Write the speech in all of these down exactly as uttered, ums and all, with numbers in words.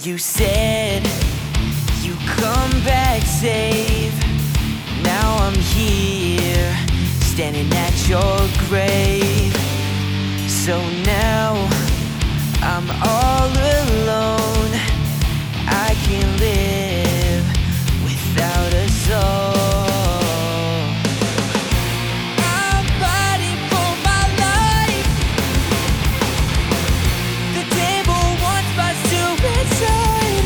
You said you come back safe. Now I'm here, standing at your grave. So now I'm all alone. I can't live without a soul. I'm fighting for my life. The devil wants my suicide.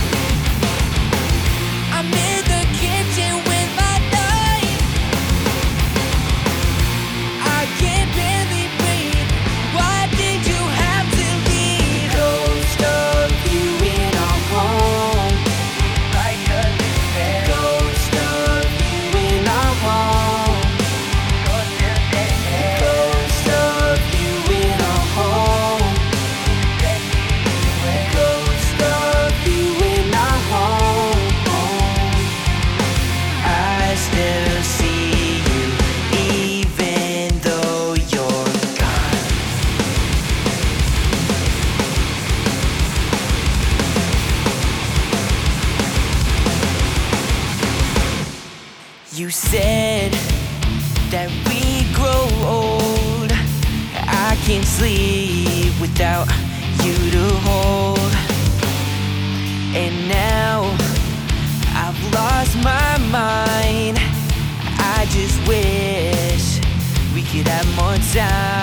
I'm in the kitchen with my knife. I can't barely breathe. Why did you have to leave? Ghost of you in our home, like a despair. Ghost of you in our home, ghost of you in our home, ghost of you in our home. I still see you, even though you're gone. You said that we grow old. I can't sleep without you to hold. And now I've lost my mind. I just wish we could have more time.